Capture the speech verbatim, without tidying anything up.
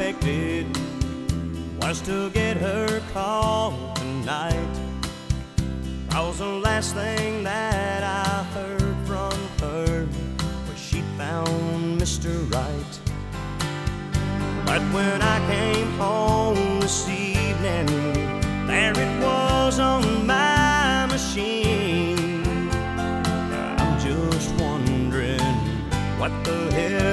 expected was to get her call tonight. Cause the last thing that I heard from her was she found Mister Right. But when I came home this evening, there it was on my machine. I'm just wondering what the hell